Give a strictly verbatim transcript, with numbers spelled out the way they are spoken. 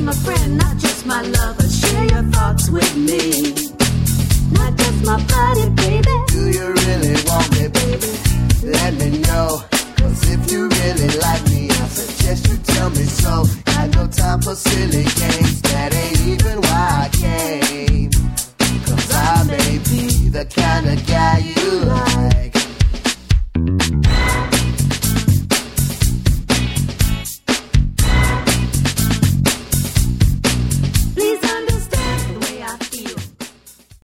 my friend, not just my lover. Share your thoughts with me. Not just my body, baby. Do you really